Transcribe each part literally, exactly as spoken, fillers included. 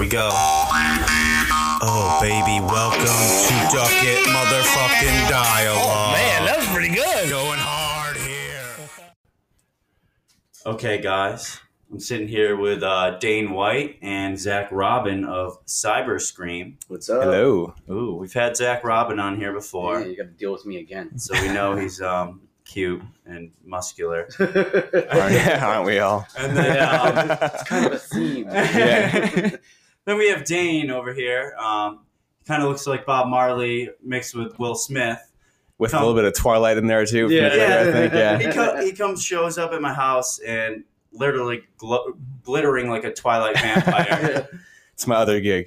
we go. Oh, baby, welcome to Duck It Motherfucking Dialogue. Oh, man, that was pretty good. Going hard here. Okay, guys. I'm sitting here with uh, Dane White and Zach Robin of Cyber Scream. What's up? Hello. Ooh, we've had Zach Robin on here before. Yeah, you got to deal with me again. So we know he's um, cute and muscular. Yeah, aren't we all? And then, um, It's kind of a theme. Yeah. Then we have Dane over here. Um, kind of looks like Bob Marley mixed with Will Smith. With Come- a little bit of Twilight in there, too. Yeah. I think, yeah. He, co- he comes, shows up at my house, and literally gl- glittering like a Twilight vampire. It's my other gig.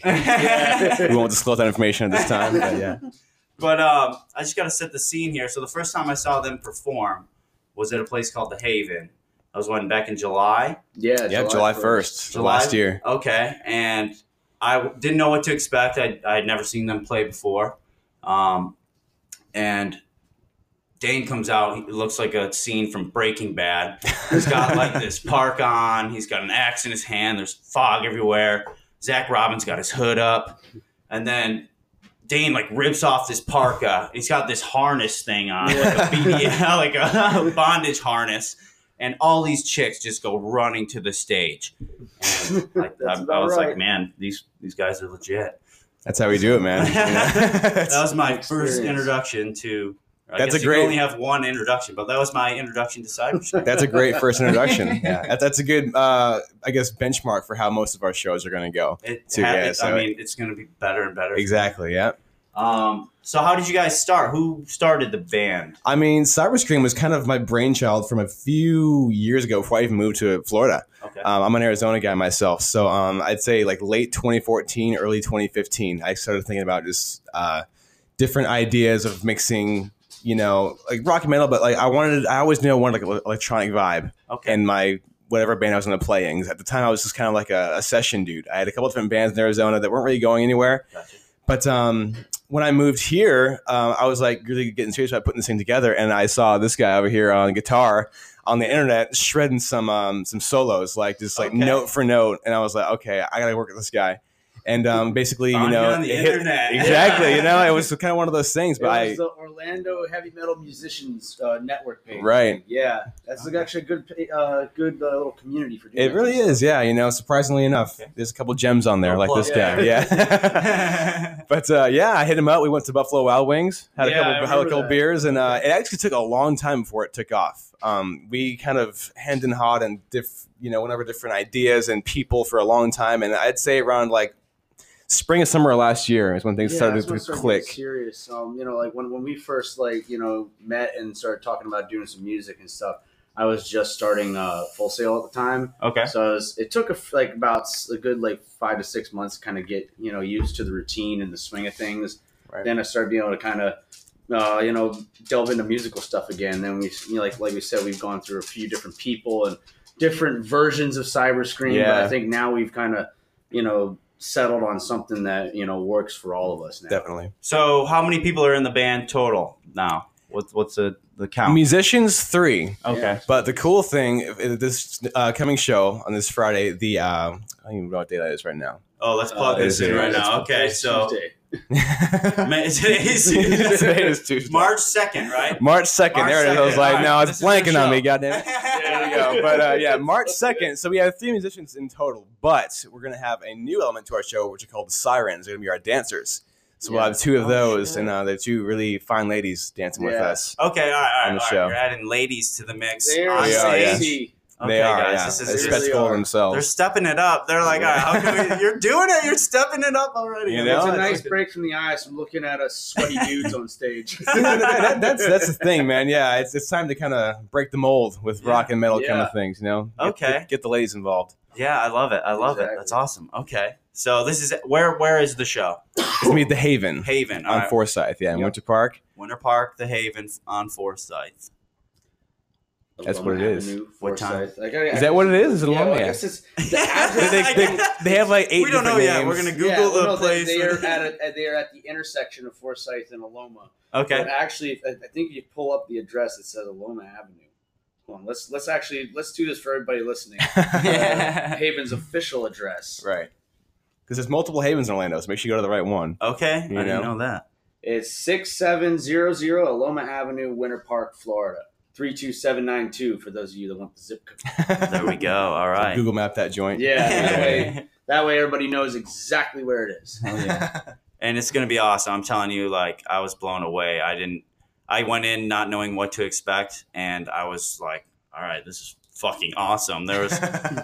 We won't disclose that information at this time, but yeah. But um, I just got to set the scene here. So the first time I saw them perform was at a place called The Haven. I was one back in July. Yeah, Yeah, July first, July? last year. Okay, and I w- didn't know what to expect. I I had never seen them play before, um, and Dane comes out. He looks like a scene from Breaking Bad. He's got like this park on. He's got an axe in his hand. There's fog everywhere. Zach Robin's got his hood up, and then Dane like rips off this parka. He's got this harness thing on, like a B D L, like a bondage harness. And all these chicks just go running to the stage. And I, I, I was right. like, man, these these guys are legit. That's how we do it, man. That was my first Experience. introduction to. I That's guess a you great- only have one introduction, but that was my introduction to cybersecurity. That's a great first introduction. Yeah, that, that's a good, uh, I guess, benchmark for how most of our shows are going to go. It, too, ha- yeah, it- so- I mean, it's going to be better and better. Exactly, yeah. Um. So, how did you guys start? Who started the band? I mean, Cyberscream was kind of my brainchild from a few years ago before I even moved to Florida. Okay. Um, I'm an Arizona guy myself. So um, I'd say like late twenty fourteen, early twenty fifteen, I started thinking about just uh, different ideas of mixing, you know, like rock and metal, but like I wanted, I always knew I wanted like an electronic vibe Okay. in my whatever band I was going to play in. 'Cause at the time, I was just kind of like a, a session dude. I had a couple different bands in Arizona that weren't really going anywhere. Gotcha. But um, when I moved here, uh, I was like really getting serious about putting this thing together, and I saw this guy over here on guitar on the internet shredding some um, some solos, like just like Okay. note for note, and I was like, okay, I gotta work with this guy, and um, basically, you Found you know, on the it hit- internet. exactly, you know, it was kind of one of those things, It but was I the Orlando Heavy Metal Musicians uh, Network page. right. Yeah, that's like actually a good, uh, good uh, little community for doing It that really kind of is, yeah. You know, surprisingly enough, Okay. there's a couple gems on there, No like plug. this guy. Yeah. But uh, yeah, I hit him up. We went to Buffalo Wild Wings, had a Yeah, I couple, had a remember couple that. beers, and uh, it actually took a long time before it took off. Um, we kind of hand in hand and diff, you know, went over different ideas and people for a long time, and I'd say around like spring or summer of last year is when things Yeah, started that's when to it started click. getting serious. Um, you know, like when, when we first like you know met and started talking about doing some music and stuff. I was just starting uh, Full Sail at the time, Okay. so I was, it took a, f- like about s- a good like five to six months to kind of get you know used to the routine and the swing of things. Right. Then I started being able to kind of uh, you know delve into musical stuff again. Then we you know, like like we said, we've gone through a few different people and different versions of Cyber Scream. But Yeah. I think now we've kind of you know settled on something that you know works for all of us now. Definitely. So, how many people are in the band total now? What's what's the the count? Musicians three. Okay. Yeah. But the cool thing, uh, this uh, coming show on this Friday, the uh, I don't even know what day that is right now. Oh, let's plug Uh, this in is it- right It's- now. Okay, it's so Tuesday. Man, today's Today is Tuesday. March second, right? March second. March there it is. I was second. like, All no, right, it's this is your blanking on show. me, goddamn. There we go. But uh, yeah, March second. So we have three musicians in total, but we're going to have a new element to our show, which are called the Sirens. They're going to be our dancers. So we'll Yeah. have two of Oh, those, shit. and uh, they're two really fine ladies dancing with Yeah. us. Okay, all right, all right, On the all right. show. You're adding ladies to the mix. There on They is are, yeah. stage. Casey. Okay, they are, guys, yeah. this is They're this is- spectacle are. They're themselves. stepping it up. They're like, all right, how can we, you're doing it. You're stepping it up already. You It's know, a it's nice okay. break from the ice from looking at us sweaty dudes on stage. That- that's that's the thing, man. Yeah, it's it's time to kind of break the mold with Yeah. rock and metal kind Yeah. of things. You know, Get- Okay. get, get the ladies involved. Yeah, I love it. I love it. Exactly. That's awesome. Okay, so this is where where is the show? It's gonna be at the Haven Haven all on right. Forsyth, yeah, in Yep. Winter Park. Winter Park, the Haven on Forsyth. That's what it is. Avenue, What time? Forsyth. I gotta- Is that what it is? Is it a yeah, long well, I way? guess it's the They, address- they, they, they have like eight We don't know different yet. names. We're gonna Google yeah, well, the no, they, place. they are at a, they are at the intersection of Forsyth and Aloma. Okay. But actually, I I think if you pull up the address, it says Aloma Avenue. Hold on, let's let's actually let's do this for everybody listening. Uh, Haven's official address. Right. because there's multiple Havens in Orlando, so make sure you go to the right one. Okay, You I didn't know? know that. It's six seven zero zero Aloma Avenue, Winter Park, Florida. three two seven nine two for those of you that want the zip code. There we go. All right. Google map that joint. Yeah, that way, that way everybody knows exactly where it is. Hell yeah. And it's gonna be awesome. I'm telling you, like I was blown away. I didn't. I went in not knowing what to expect, and I was like, "All right, this is fucking awesome." There was,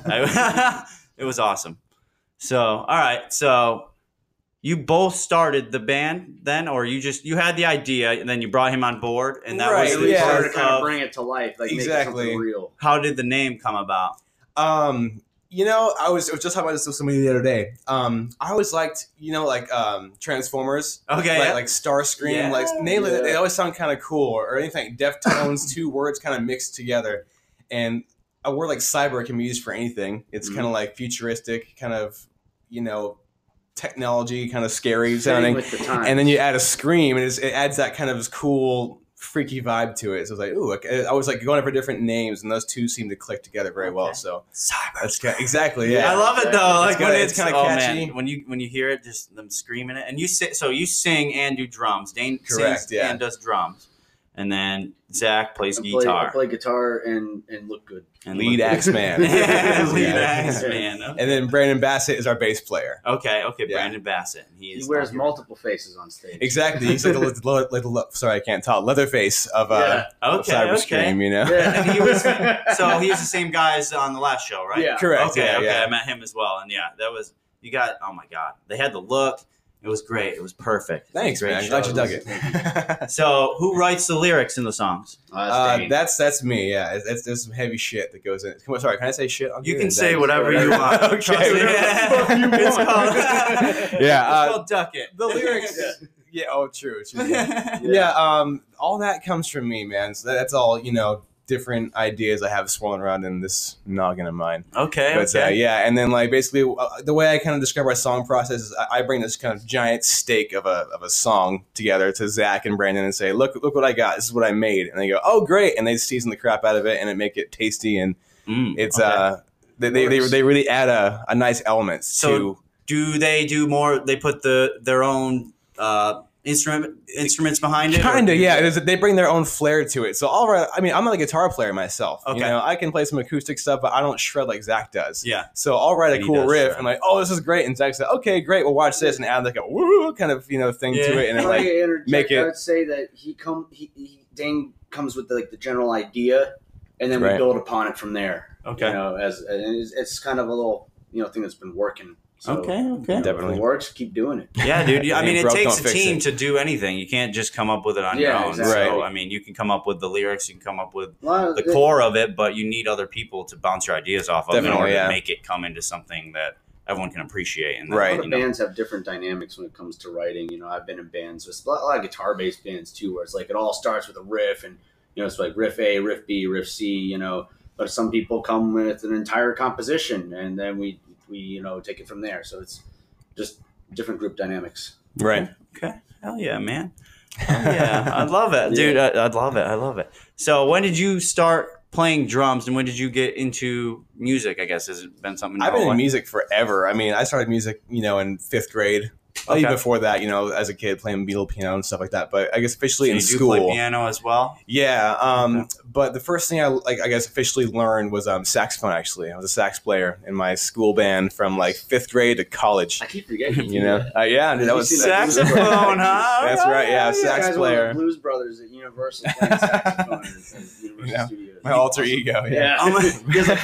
I, it was awesome. So, all right, so you both started the band then, or you just you had the idea and then you brought him on board, and that Right, was We the yeah. started part to kind of of bring it to life, like Exactly. make it something real. how did the name come about? Um, you know, I was, I was just talking about this with somebody the other day. Um, I always liked, you know, like um, Transformers, Okay, like, yeah. like Starscream, Yeah, like name it. yeah. They always sound kind of cool, or anything. Deftones, two words kind of mixed together, and a word like cyber can be used for anything. It's Mhm. kind of like futuristic, kind of, you know, technology, kind of scary Fitting sounding. with the time. And then you add a scream, and it's, it adds that kind of cool, freaky vibe to it. So it's like, ooh, okay. I was like going for different names, and those two seem to click together very well. Okay. So Cyber. that's kind exactly, yeah. I love it though. Like It's when kinda- it's, it's kinda oh, catchy. man, when you when you hear it, just them screaming it, and you sing. So you sing and do drums. Dane Correct, sings yeah. and does drums, and then Zach plays I play, guitar. I play guitar and, and look good. and Lead look- axe man. Lead Yeah. axe man. And then Brandon Bassett is our bass player. Okay, okay, Yeah. Brandon Bassett. He, He is wears not here. multiple faces on stage. Exactly. He's like the, the, the, the, sorry, I can't talk. Leatherface of uh, of Okay, Cyber okay. Scream, you know? Yeah. And he was so he was the same guy as on the last show, right? Yeah. Correct. Okay, yeah, okay. yeah. I met him as well, and yeah, that was you got. Oh my god, they had the look. It was great. It was perfect. It was a Thanks, great man. show. Glad you dug was- it. So, who writes the lyrics in the songs? Uh, that's Uh, Dane. that's that's me. Yeah, it's, it's, there's some heavy shit that goes in. Come on, sorry, can I say shit? on You here? can Is say that- whatever you want. Okay. Trust me. Whatever you It's want. called, Yeah, uh, it's called Duck It. The lyrics. Yeah. Yeah. Oh, true. true. Yeah. Yeah. yeah. Um. All that comes from me, man. So that's all. You know, different ideas I have swirling around in this noggin of mine. Okay, But okay. uh, yeah, and then like basically uh, the way I kind of describe our song process is I, I bring this kind of giant steak of a of a song together to Zach and Brandon and say, look, look what I got. This is what I made, and they go, oh, great, and they season the crap out of it and it make it tasty, and Mm, it's okay. uh they they, they they really add a, a nice element So- to. Do they do more? They put the their own uh, instrument instruments behind it. or- Kind of, yeah. It is, they bring their own flair to it. So, all right. I mean, I'm not a guitar player myself. Okay. You know, I can play some acoustic stuff, but I don't shred like Zach does. Yeah. So, I'll write a He cool does riff shred. and like, oh, this is great. And Zach said, okay, great. We'll watch this and add like a woo kind of you know thing Yeah. to it, and If it I like interject, make it- I would say that he come he, he Dane comes with the, like the general idea, and then we Right. build upon it from there. Okay. You know, as and it's, it's kind of a little you know thing that's been working. So, Okay, okay. you know, Definitely. If it works, keep doing it. Yeah, dude. I Ain't mean, it broke, takes don't a fix team it. to do anything. You can't just come up with it on Yeah, your own. exactly. So, Right. I mean, you can come up with the lyrics, you can come up with A lot of the it- core of it, but you need other people to bounce your ideas off of in Definitely, order yeah. to make it come into something that everyone can appreciate. And that, Right. A lot You of know, bands have different dynamics when it comes to writing. You know, I've been in bands with a lot, a lot of guitar-based bands too, where it's like it all starts with a riff, and you know, it's like riff A, riff B, riff C. You know, but some people come with an entire composition, and then we we you know take it from there. So it's just different group dynamics. right. okay. Hell yeah, man. Hell yeah. I love it. Dude, I, I love it. I love it. So when did you start playing drums and when did you get into music, I guess? Has it been something I've your been whole in life? music forever. I mean, I started music, you know, in fifth grade. Okay. Even before that, you know, as a kid playing Beatle piano and stuff like that. But I guess officially So in you do school, play piano as well? yeah. Um, Okay. But the first thing I like, I guess, officially learned was um, saxophone. Actually, I was a sax player in my school band from like fifth grade to college. I keep forgetting. You know, uh, yeah, dude, that Have you was seen that movie? Saxophone, huh? That's right, yeah, These sax guys were the player. Blues Brothers at Universal playing saxophone at Universal Yeah. Studios. my alter ego. Yeah. Yeah. Oh my- He has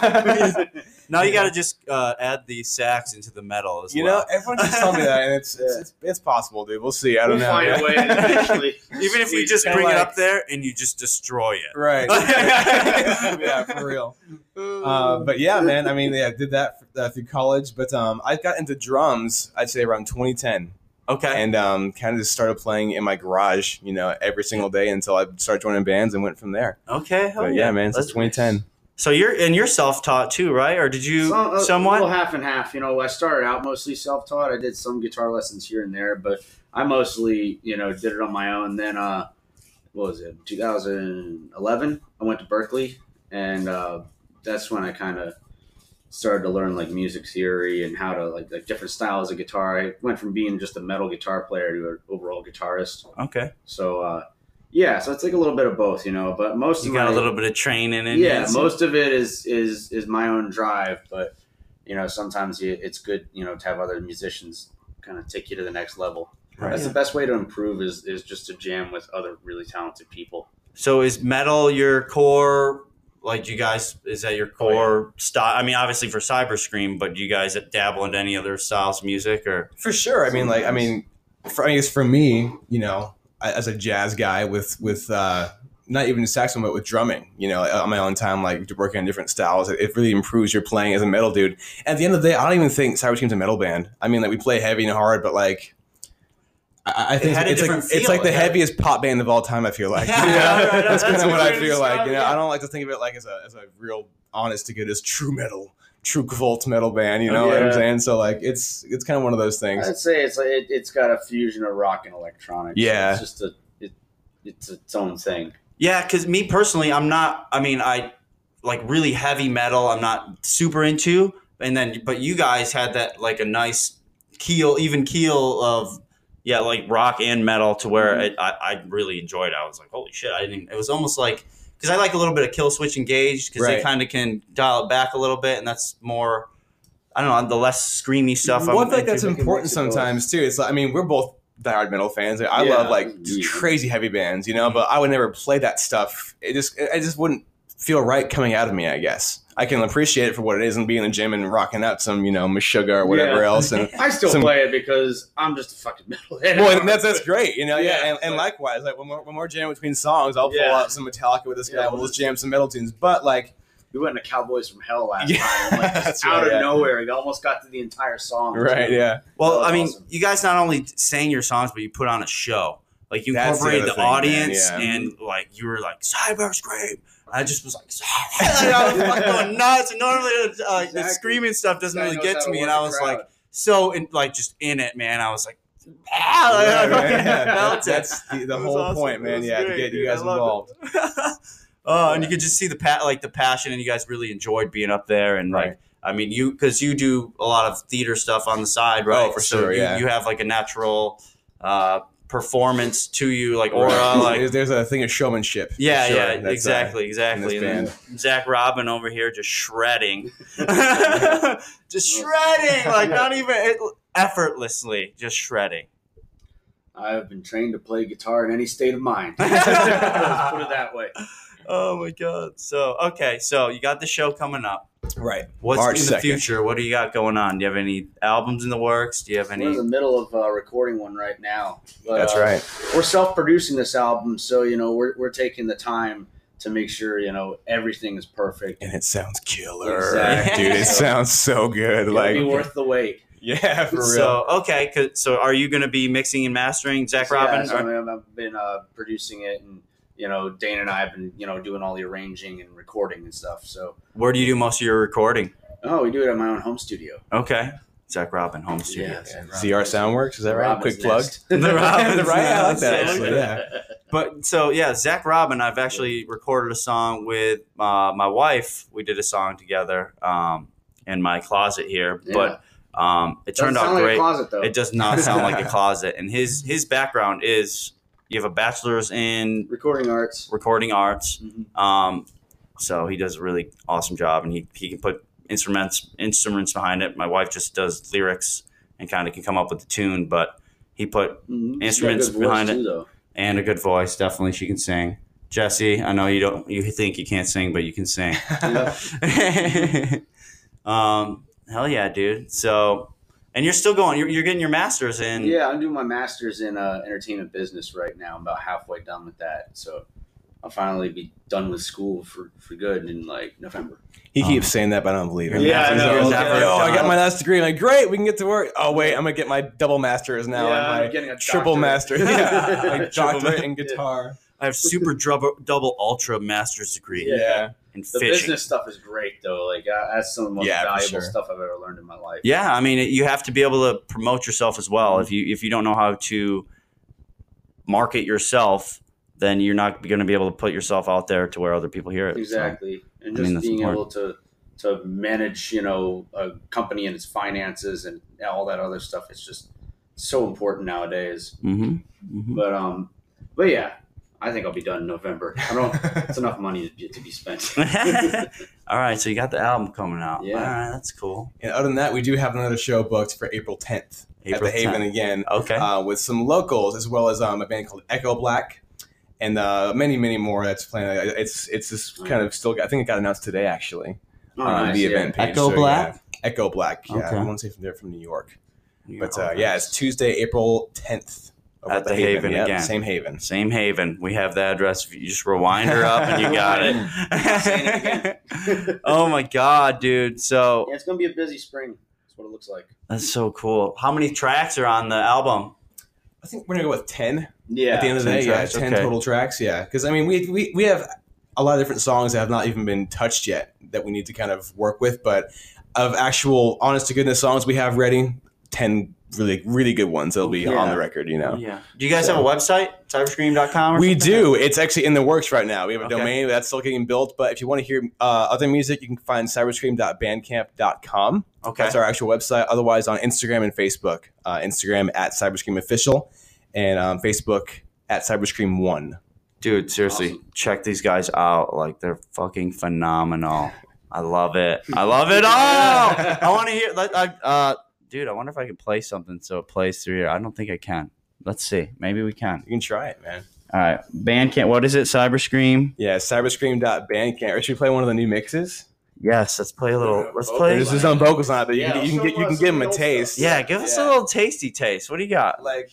a full- Now you got to just uh, add the sax into the metal as You well. know, everyone just tell me that, and it's, it's Yeah. it's it's possible, dude. We'll see. I don't We'll know. find yeah. a way eventually. Even if we just Kinda bring it like- up there and you just destroy it. Right. yeah, for real. Uh, but yeah, man. I mean, yeah, I did that uh, through college. But um, I got into drums. I'd say around twenty ten, Okay. and um, kind of just started playing in my garage, you know, every single day until I started joining bands and went from there. Okay. hell But yeah, man, since That's twenty ten. So you're and you're self-taught too, right? Or did you Some- a somewhat? little half and half. You know, I started out mostly self-taught. I did some guitar lessons here and there, but I mostly, you know, did it on my own. Then, uh, what was it, two thousand eleven? I went to Berkeley, and uh, that's when I kind of started to learn like music theory and how to like like different styles of guitar. I went from being just a metal guitar player to an overall guitarist. Okay. So uh, yeah, so it's like a little bit of both, you know. But most You of got my, a little bit of training in yeah, you, so- most of it is is is my own drive. But you know, sometimes you, it's good, you know, to have other musicians kind of take you to the next level. Right. That's the best way to improve is is just to jam with other really talented people. So is metal your core? Like, you guys, is that your core style? I mean, obviously for Cyber Scream, but do you guys dabble into any other styles of music or? For sure. I mean, like, I mean, for, I guess for me, you know, as a jazz guy with with uh, not even saxophone, but with drumming, you know, on my own time, like working on different styles, it, it really improves your playing as a metal dude. At the end of the day, I don't even think Cyber Scream's a metal band. I mean, like, we play heavy and hard, but like, I, I think had a it's like different it's feel. like the It had- heaviest pop band of all time. I feel like, Yeah, you know? right, right, That's kind that's of what I what feel it like. is. You know, Yeah. I don't like to think of it like as a as a real honest to goodness true metal, true Gavolt metal band. You know what I'm Yeah. saying? So like, it's it's kind of one of those things. I'd say it's like it, it's got a fusion of rock and electronics. Yeah. it's just a it, it's its own thing. Yeah, because me personally, I'm not. I mean, I like really heavy metal. I'm not super into, and then but you guys had that like a nice keel, even keel of yeah, like rock and metal to where Mhm. it, I I really enjoyed it. I was like, holy shit! I didn't. It was almost like because I like a little bit of Kill Switch Engaged because they Right. kind of can dial it back a little bit, and that's more. I don't know the less screamy stuff. Well, I I'm feel like that's into. important mix it both. sometimes too. It's like, I mean, we're both diehard metal fans. I Yeah. love like just Yeah. crazy heavy bands, you know, but I would never play that stuff. It just, it just wouldn't feel right coming out of me, I guess. I can appreciate it for what it is and be in the gym and rocking out some, you know, Meshuggah or whatever Yeah. else. And I still Some- play it because I'm just a fucking metalhead. well, and that's that's great, you know. Yeah, Yeah. and, and likewise, like when we're when we're jamming between songs, I'll pull Yeah. out some Metallica with this guy. Yeah, We'll we'll just jam some metal tunes. But like, We went to Cowboys from Hell last Yeah, time, like that's just out right, of yeah. nowhere. We almost got to the entire song. right? too. Yeah, Well, That was I mean, awesome. you guys not only sang your songs, but you put on a show. Like you That's the incorporated other the, thing, man, audience, yeah. and like you were like Cyber Scream. I just was like, like I was fucking going nuts. And normally, uh, the Exactly. screaming stuff doesn't Guy really knows get how to me, work and I a was crowd. like so in, like just in it, man. I was like, ah, like, Yeah, I man, fucking yeah. felt it. That's the, the It was whole awesome. point, It man. was Yeah, to great, get you dude. guys I loved involved. it. Oh, and you Yeah. could just see the pa- like the passion, and you guys really enjoyed being up there, and like. Right. I mean, you because you do a lot of theater stuff on the side, right? Oh, for so sure, you, yeah. you have like a natural uh, performance to you, like aura, Right. like there's, there's a thing of showmanship. for yeah, sure. yeah, That's, uh, exactly, exactly. in And this then Zach Robin over here just shredding, just shredding, like not even it, effortlessly, just shredding. I have been trained to play guitar in any state of mind. Let's put it that way. Oh my god! So okay, so you got the show coming up. right. What's March in the second. future? What do you got going on? Do you have any albums in the works? Do you have We're any? in the middle of uh, recording one right now. But, That's uh, right. We're self-producing this album, so you know we're we're taking the time to make sure you know everything is perfect. And it sounds killer, Exactly. dude. It sounds so good. It'll Like, be worth the wait. yeah, for real. So okay, 'cause- so are you going to be mixing and mastering Zach So, Robin? Yeah, so, Or- I mean, I've been uh, producing it, and you know Dane and I have been you know doing all the arranging and recording and stuff. So Where do you do most of your recording? oh, we do it at my own home studio. Okay, Zach Robin home studio. Z R Soundworks, is that right? Robin's Quick plug. Nest. The Robin's right? I like Nest. that actually. Yeah. But so yeah, Zach Robin. I've actually recorded a song with uh, my wife. We did a song together um, in my closet here, Yeah. but um, it turned Doesn't out sound like great. a closet though. It does not sound like a closet. And his his background is you have a bachelor's in Recording arts. recording arts. Mhm. Um, so he does a really awesome job, and he, he can put instruments instruments behind it. My wife just does lyrics and kind of can come up with the tune, but he put Mhm. Instruments She's got a good voice, behind it. too, though. and a good voice. Definitely, she can sing. Jesse, I know you don't you think you can't sing, but you can sing. Yeah. um, hell yeah, dude. So, and you're still going. You're, you're getting your master's in. Yeah, I'm doing my master's in uh, entertainment business right now. I'm about halfway done with that, so I'll finally be done with school for, for good in like November. He Um, keeps saying that, but I don't believe him. Yeah, I He's know. always Yeah. like, "Yo, I got my last degree. I'm like, great, we can get to work. Oh wait, I'm gonna get my double master's now. Yeah, and I'm my getting a triple master. doctorate. Yeah, like Triple doctorate ma- in guitar. I have super double, double ultra master's degree Yeah. in The fishing. business stuff is great though. Like uh, that's some of the most Yeah, for valuable sure. stuff I've ever learned in my life. Yeah, I mean, it, you have to be able to promote yourself as well. If you if you don't know how to market yourself, then you're not going to be able to put yourself out there to where other people hear it. So, Exactly. And I just mean, that's being important. able to to manage, you know, a company and its finances and all that other stuff. It's just so important nowadays. Mm-hmm. Mm-hmm. But um, but yeah, I think I'll be done in November. I don't. It's enough money to be, to be spent. All right, so you got the album coming out. Yeah. All right, that's cool. And other than that, we do have another show booked for April tenth at April the Haven tenth. again. Okay. Uh, with some locals as well as um, a band called Echo Black. And uh, many, many more that's playing. It's it's just kind of still. I think it got announced today, actually, Oh, on nice, the yeah. event page. Echo So, Black? yeah. Echo Black. Yeah, Okay. I want to say from there from New York. But Oh, uh, yeah, it's Tuesday, April tenth over At the Haven Yep, again. Same Haven. Same Haven. We have the address. If you just rewind her up and you got it. Oh my god, dude. So Yeah, it's gonna be a busy spring. That's what it looks like. that's so cool. How many tracks are on the album? I think we're gonna go with ten. Yeah. At the end of the ten day, tracks, yeah, ten okay. total tracks. Yeah, because I mean, we, we we have a lot of different songs that have not even been touched yet that we need to kind of work with. But of actual, honest to goodness songs we have ready, ten really really good ones that'll be Yeah. on the record. You know. Yeah. Do you guys So- have a website? cyberscream dot com or We something? do. It's actually in the works right now. We have a Okay. domain that's still getting built. But if you want to hear uh, other music, you can find cyberscream dot bandcamp dot com. Okay. That's our actual website. Otherwise, on Instagram and Facebook, uh, Instagram at Cyberscream Official, and um, Facebook at Cyberscream One. Dude, seriously, Awesome. check these guys out. Like, they're fucking phenomenal. I love it. I love it all. I want to hear. Let, I, uh, dude, I wonder if I can play something so it plays through here. I don't think I can. Let's see. Maybe we can. You can try it, man. All right. Bandcamp. What is it? Cyberscream? Yeah, cyberscream dot bandcamp. Or should we play one of the new mixes? Yes. Let's play a little. Let's play. There's some vocals on it, but you, Yeah, can, you can show get you can us give some them a old taste. stuff. Yeah. Give us a Yeah. little tasty taste. What do you got? Like,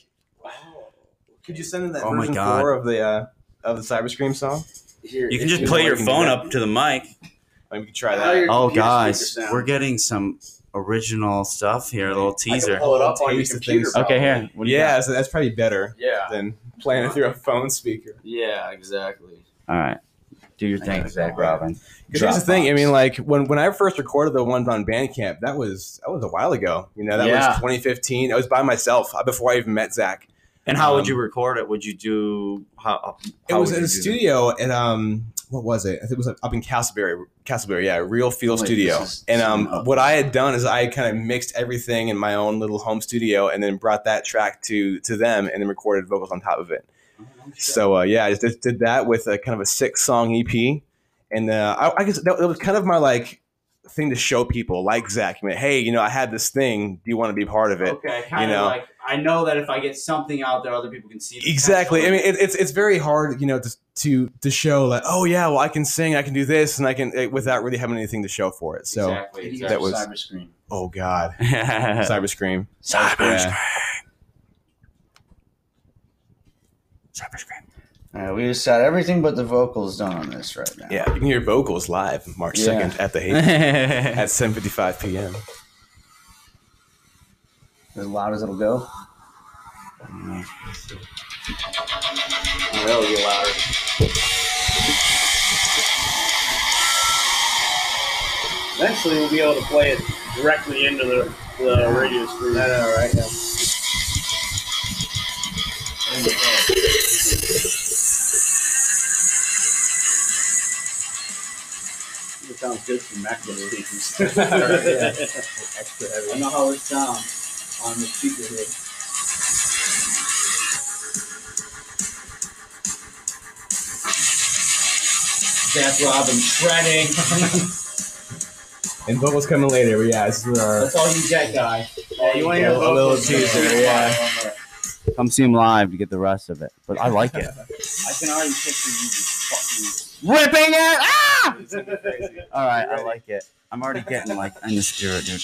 could you send in that Oh my version God. four of the uh, of the Cyberscream song? Here, You can if just you play want, your you can phone do up to the mic. Maybe we could try How that. your Oh, computer guys, speaker sound. we're getting some original stuff here. A little I can teaser. pull it up on your Taste of computer. things. Okay, probably. here. What do you Yeah, got? so that's probably better Yeah. than playing it through a phone speaker. Yeah. Exactly. All right. Do your thing, got Zach it. Robin. Because here's the thing. I Dropbox. mean, like when, when I first recorded the ones on Bandcamp, that was that was a while ago. You know, that Yeah. was twenty fifteen. I was by myself uh, before I even met Zach. And how would Um, you record it? Would you do how? It how was would in you a do that? studio at um what was it? I think it was up in Castleberry, Castleberry, yeah, Real Feel Wait, Studio. this is- And um, oh. what I had done is I kind of mixed everything in my own little home studio, and then brought that track to to them, and then recorded vocals on top of it. So uh, yeah, I just did that with a kind of a six song E P, and uh, I, I guess that, that was kind of my like thing to show people, like Zach. I mean, hey, you know, I had this thing. Do you want to be part of it? Okay, kind you of know? like I know that if I get something out there, other people can see. the Exactly. I potential. mean, it, it's it's very hard, you know, to, to to show like, oh yeah, well I can sing, I can do this, and I can eh, without really having anything to show for it. So, exactly. That exactly. was- Cyberscream. oh god, Cyber Cyberscream. Cyberscream. Yeah. Cyberscream. All right, we just got everything but the vocals done on this right now. Yeah, you can hear vocals live March Yeah. second at the Haven at seven fifty five p.m. As loud as it'll go. Mm. Oh, that'll get louder. Eventually, we'll be able to play it directly into the, the radio screen. I know, right? Yeah. It sounds good from MacBook speakers. Extra I heavy. know how it sounds on the speaker here. Zach Robin shredding. And vocals coming later, but yeah, this is our That's all you get, guy. Yeah, you want to hear a little vocals? teaser, yeah. Come see him live to get the rest of it. But I like it. I can already picture you just Ripping it! Ah! All right, I like it. I'm already getting like in the spirit, dude.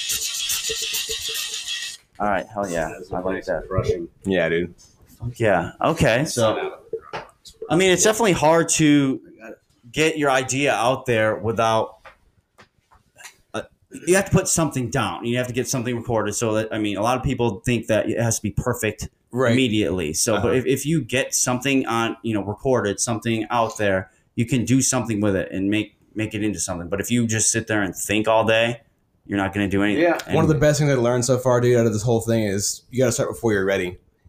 All right, hell yeah, I like that. Crushing. Yeah, dude. Yeah. Okay. So, I mean, it's definitely hard to get your idea out there without. Uh, you have to put something down. You have to get something recorded. So that I mean, a lot of people think that it has to be perfect Right. immediately. So, Uh-huh. but if, if you get something on, you know, recorded, something out there, you can do something with it and make make it into something. But if you just sit there and think all day, you're not going to do anything. Yeah. And- One of the best things I learned so far, dude, out of this whole thing is you got to start before you're ready.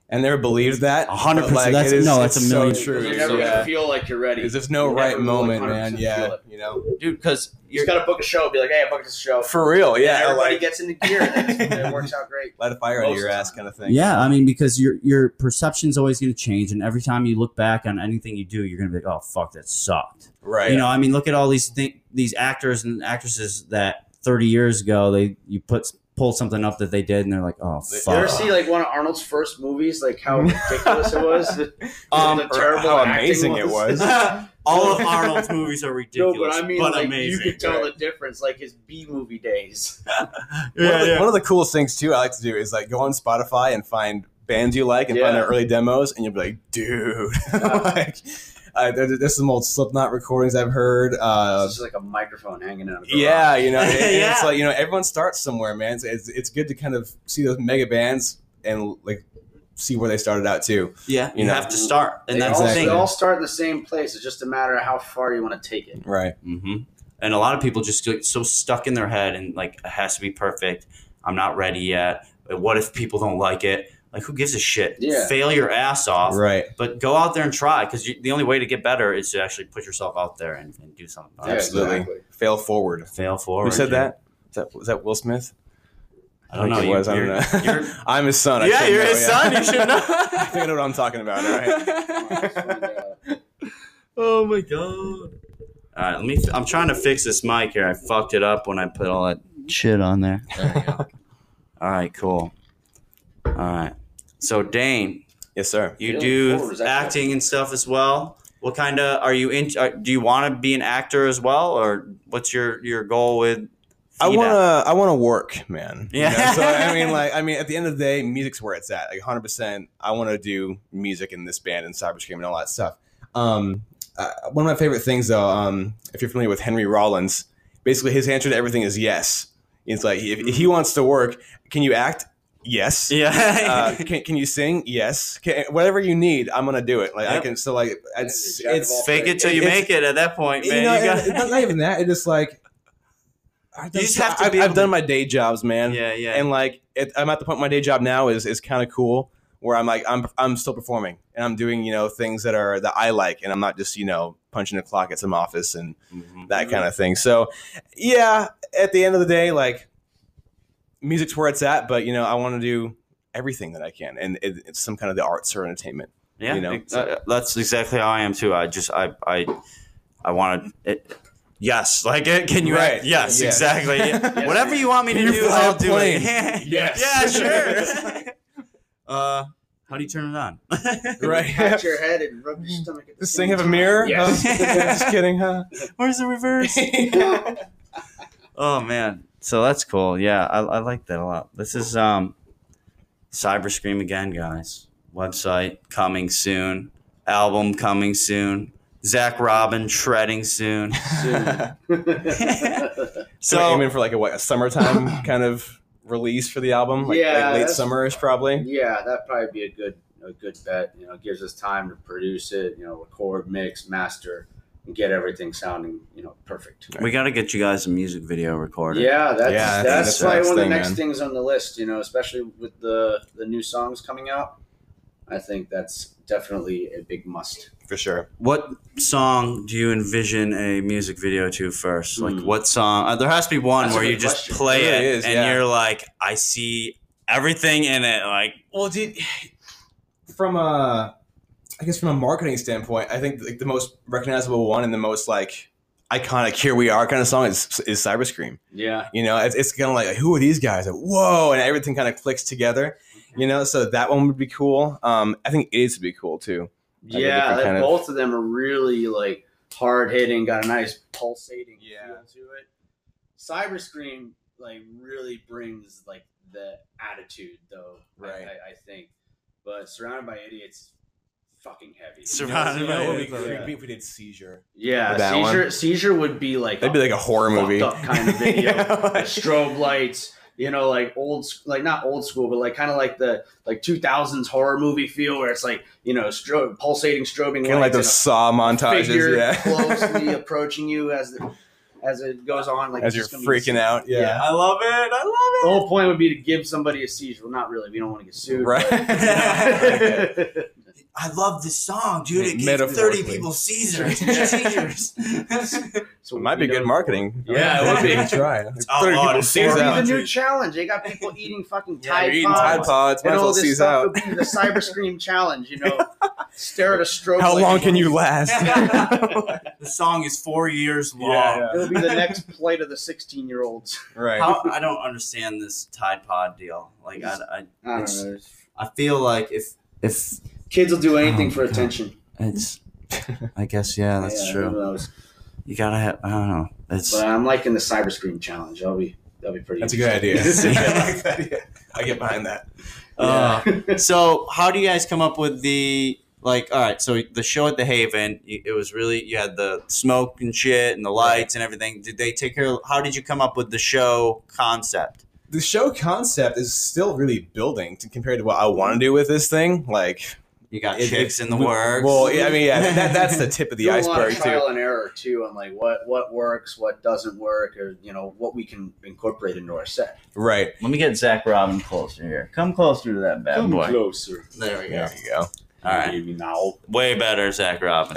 and never believed that. A hundred but, percent. like, That's it is- no, that's a it's million. so true. You never Yeah. feel like you're ready. Because there's no You right never, like, moment, one hundred man. percent Yeah, feel it. you know, Dude, because You just got to book a show. Be like, hey, I booked this show. for real. And Yeah, everybody like gets into gear. And it's- it works out great. light a fire under most your of the ass, time. kind of thing. yeah, I mean, because your your perception's always going to change, and every time you look back on anything you do, you're going to be like, oh fuck, that sucked. Right. You know, I mean, look at all these th- these actors and actresses that thirty years ago they you put pulled something up that they did, and they're like, oh You fuck. ever see like one of Arnold's first movies? Like how ridiculous it was. Um, The or terrible how acting amazing it was. All of Arnold's movies are No, ridiculous, but I mean, but like amazing. you could tell the difference. Like his B movie days. one, of the, one of the coolest things too I like to do is like go on Spotify and find bands you like and find Yeah. their early demos, and you'll be like, dude, like, uh, there, there's some old Slipknot recordings I've heard. Uh, It's just like a microphone hanging out. yeah, you know, and, and Yeah. it's like, you know, everyone starts somewhere, man. It's, it's it's good to kind of see those mega bands and like see where they started out too. Yeah, you You know. have to start, and They that's all, the exactly. thing. they all start in the same place. It's just a matter of how far you want to take it. Right. hmm And a lot of people just get so stuck in their head and like it has to be perfect. I'm not ready yet. What if people don't like it? Like who gives a shit? Yeah. Fail your ass off, Right. but go out there and try because the only way to get better is to actually put yourself out there and, and do something. Yeah, Absolutely. exactly. Fail forward. Fail forward. Who said yeah. that? Was that was that Will Smith? I don't know. think it You- was. I don't you're- know. you're- I'm his son. I yeah, should you're know, his yeah. son. You should know. I think I know what I'm talking about. All right. Oh my god! All right, let me. I'm trying to fix this mic here. I fucked it up when I put all that shit on there. There we go. All right, cool. All right. So Dane, Yes, sir. you Feeling do forward, is that acting and stuff as well. What kind of are you in? Are, do you want to be an actor as well, or what's your your goal with? I feed want act- to. I want to work, man. You Yeah. know, so I mean, like, I mean, at the end of the day, music's where it's at. Like, one hundred percent. I want to do music in this band and Cyberscream and all that stuff. Um, uh, one of my favorite things, though, um, if you're familiar with Henry Rollins, basically his answer to everything is yes. It's like if, if he wants to work, can you act? Yes. Yeah. uh, can, can you sing? Yes. Can, whatever you need, I'm gonna do it. Like I Yep. can. So like it's Jack of it's all Fake it till you It's- make it. At that point, man, you know, you got- and it's not even that. It's just like I've done, You just have to I've, be I've able done to- my day jobs, man. yeah, yeah. And like it, I'm at the point my day job now is is kind of cool, where I'm like I'm I'm still performing and I'm doing you know things that are that I like, and I'm not just you know punching a clock at some office and Mhm. that kind of thing. So yeah, at the end of the day, like music's where it's at, but you know I want to do everything that I can, and it, it's some kind of the arts or entertainment. Yeah, you know, ex- uh, that's exactly how I am too. I just I I I want to. Yes, like it. Can you? Right. Act? Yes, Yes. exactly. Whatever you want me Can to you do, fly a I'll do plane? it. Yes. Yeah, sure. uh, how do you turn it on? Right. Pat your head and rub your stomach at the This same thing have a time. mirror? Yes. Huh? Just kidding, huh? Where's the reverse? Oh man, so that's cool. Yeah, I, I like that a lot. This is um, Cyberscream again, guys. Website coming soon. Album coming soon. Zach Robin shredding soon. So So aiming for like a what a summertime kind of release for the album, like, Yeah, like late that's- summerish probably. Yeah, that'd probably be a good a good bet. You know, it gives us time to produce it, you know, record, mix, master, and get everything sounding, you know, perfect. we got to get you guys a music video recorded. Yeah, that's Yeah, I think that's, that's the probably next one of the thing, next man. things on the list, you know, especially with the the new songs coming out. I think that's definitely a big must. For sure. What song do you envision a music video to first? Like, Hmm. what song? Uh, there has to be one That's a where you good just question. play There it really is, and yeah. you're like, I see everything in it. Like, Well, dude, from a, I guess from a marketing standpoint, I think like the most recognizable one and the most like iconic "Here We Are" kind of song is is Cyberscream. Yeah. You know, it's, it's kind of like, who are these guys? Like, whoa, and everything kind of clicks together. You know, so that one would be cool. Um, I think "Is" would be cool too. Like a Yeah, different like, kind of- both of them are really like hard hitting, got a nice pulsating Yeah. feel to it. Cyberscream like really brings like the attitude though, I- Right. I, I think. But Surrounded by Idiots, fucking heavy. Surrounded You know, by it would be Idiots. great Yeah. if we did "Seizure." Yeah, That seizure one. seizure would be like That'd be like a horror fucked movie. up kind of video. Yeah, Like like- strobe lights, you know, like old, s- like not old school, but like kind of like the like two thousands horror movie feel, where it's like you know, stro- pulsating strobing Kind of like lights those Saw and a montages. figure Yeah. closely approaching you as the as it goes on. Like As it's you're just gonna be freaking out, yeah. Yeah. I love it. I The love whole point would be to give somebody a seizure. Well, not really. We don't want to get sued. Right. it. I love this song, dude. It gave Metaphorically. thirty people Caesars. Seizures. So It might be we good know- marketing. Yeah, it would be. Try. outlawed thirty in people It seize would be out. the new challenge. They got people eating fucking Yeah, Tide you're eating Pods. Tide Pods. Might And as all well this seize stuff out. would be the Cyber Scream challenge. You know, stare at a strobe. How like long a can you monkey. last? The song is four years long. Yeah, It'll be the next plight of the sixteen-year-olds. Right. How, I don't understand this Tide Pod deal. Like I, I, I don't It's- know. I feel like if if Kids will do anything Oh, for God. attention. it's, I guess yeah, that's Yeah, true. who knows? You gotta have. I don't know. It's But I'm liking the Cyber Scream challenge. That'll be that'll be pretty. That's a good idea. interesting. I like that idea. I get behind that. Uh, so how do you guys come up with the like? All right, so the show at the Haven, you- it was really you had the smoke and shit and the lights and everything. Did they take care? Of, how did you come up with the show concept? The show concept is still really building to, compared to what I want to do with this thing. Like, You got it- chicks it- in the we- works. Well, yeah, I mean, yeah, that, that's the tip of the Doing a lot of iceberg trial too. and error too, on like what what works, what doesn't work, or you know what we can incorporate into our set. Right. Let me get Zach Robin closer here. Come closer to that bad boy. closer. there we go. There you go. All right, Maybe now. way better, Zach Robin.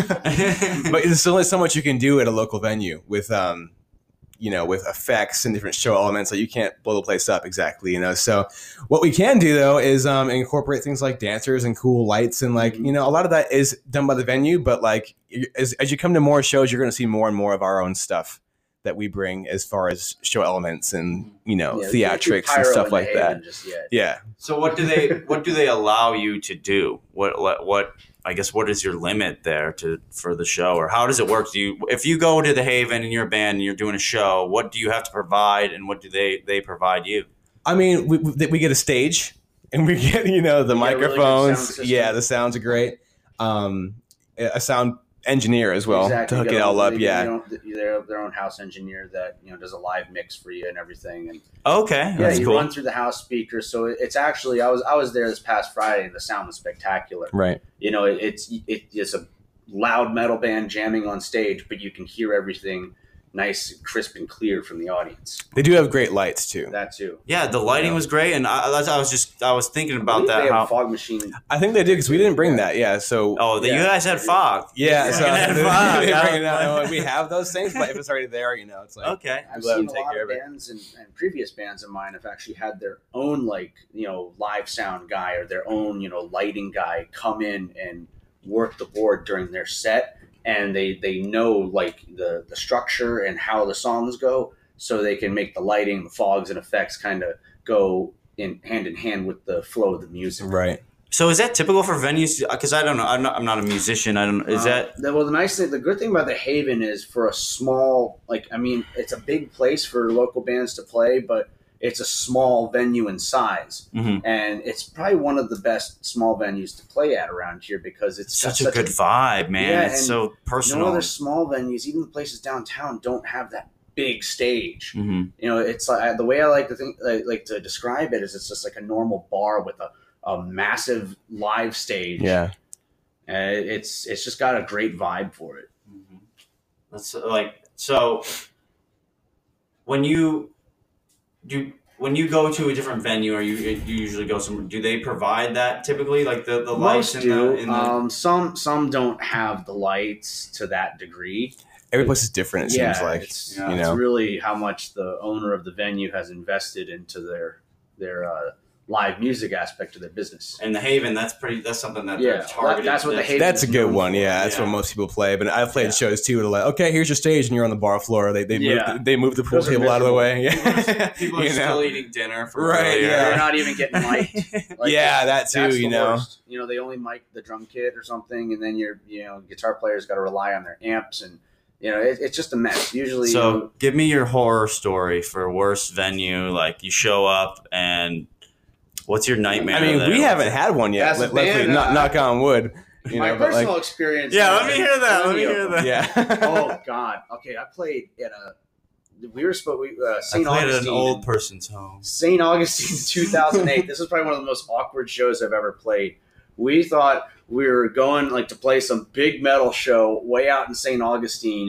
But there's only so much you can do at a local venue with, um, you know, with effects and different show elements. Like you can't blow the place up exactly, you know. So what we can do though is um, incorporate things like dancers and cool lights and like you know a lot of that is done by the venue. But like as as you come to more shows, you're going to see more and more of our own stuff that we bring as far as show elements and you know Yeah, we can't do theatrics and pyro stuff in the like that. Haven just yet. Yeah. So what do they what do they allow you to do? What what, what I guess what is your limit there to for the show, or how does it work? Do you if you go to the Haven and you're a band and you're doing a show, what do you have to provide, and what do they they provide you? I mean, we, we we get a stage and we get you know the You get a really good microphones. sound system. Yeah, the sounds are great. Um, a sound engineer as well Exactly. to hook You it got all a- up. they- Yeah. they don't- they have their own house engineer that you know does a live mix for you and everything. And Okay, yeah, that's you cool. run through the house speakers. So it- it's actually I was I was there this past Friday and the sound was spectacular. Right. You know, it, it's it is a loud metal band jamming on stage, but you can hear everything nice, crisp, and clear from the audience. They do have great lights too. That too. Yeah, the lighting was great, and I, I was just I was thinking I about believe that. They have How, a fog machine. I think they did because we didn't bring that. Yeah. So. oh, the, you Yeah. guys had fog. Yeah. You So had they, fog. they I bring it out. don't- We have those things, but if it's already there, you know, it's like Okay. I've let seen them a take lot care of of it. bands and, and previous bands of mine have actually had their own like you know live sound guy or their own you know lighting guy come in and work the board during their set, and they they know like the the structure and how the songs go, so they can make the lighting, the fogs, and effects kind of go in hand in hand with the flow of the music. right. So is that typical for venues? Because I don't know. I'm not. I'm not a musician. I don't. Is Uh, that? the- well? The nice thing, the good thing about the Haven is for a small, like I mean, it's a big place for local bands to play, but it's a small venue in size, Mhm. and it's probably one of the best small venues to play at around here because it's Such got a good vibe, man. Yeah, it's and so No personal. other small venues, even the places downtown, don't have that big stage. hmm You know, it's like the way I like to think, like, like to describe it is, it's just like a normal bar with a, a massive live stage. Yeah. and it's it's just got a great vibe for it. That's uh, like so. When you do, when you go to a different venue, or you you usually go somewhere, do they provide that typically, like the the lights Most in do. the, in the um, some some don't have the lights to that degree. Every place is different. It yeah, seems like it's, you it's know. really how much the owner of the venue has invested into their their uh, live music aspect of their business. and the Haven? That's pretty. That's something that Yeah, they're targeted. that's what the that's- Haven- That's a good one. known for. Yeah, that's Yeah. what most people play. But I've played Yeah. shows too. Where like, okay, here's your stage, and you're on the bar floor. They they Yeah. move they move the pool Those are table out of the way. miserable. Yeah, People are You know? still eating dinner for Right, earlier. yeah. They're not even getting mic'd. Like, yeah, that too. that's You the know, worst. You know, they only mic the drum kit or something, and then your you know guitar players got to rely on their amps, and you know it, it's just a mess. Usually, So, you know, give me your horror story for worst venue. Like you show up and what's your nightmare? I mean, there? we haven't had one yet. As a Let, let's band, knock, uh, knock on wood. You my know, but personal like, experience. Yeah, is let me hear that. Let me plenty of hear them. that. yeah. Oh God. Okay, I played at a. We were supposed. We, uh, I Saint played at Augustine. an old person's home. Saint Augustine, two thousand eight. This is probably one of the most awkward shows I've ever played. We thought we were going like to play some big metal show way out in Saint Augustine,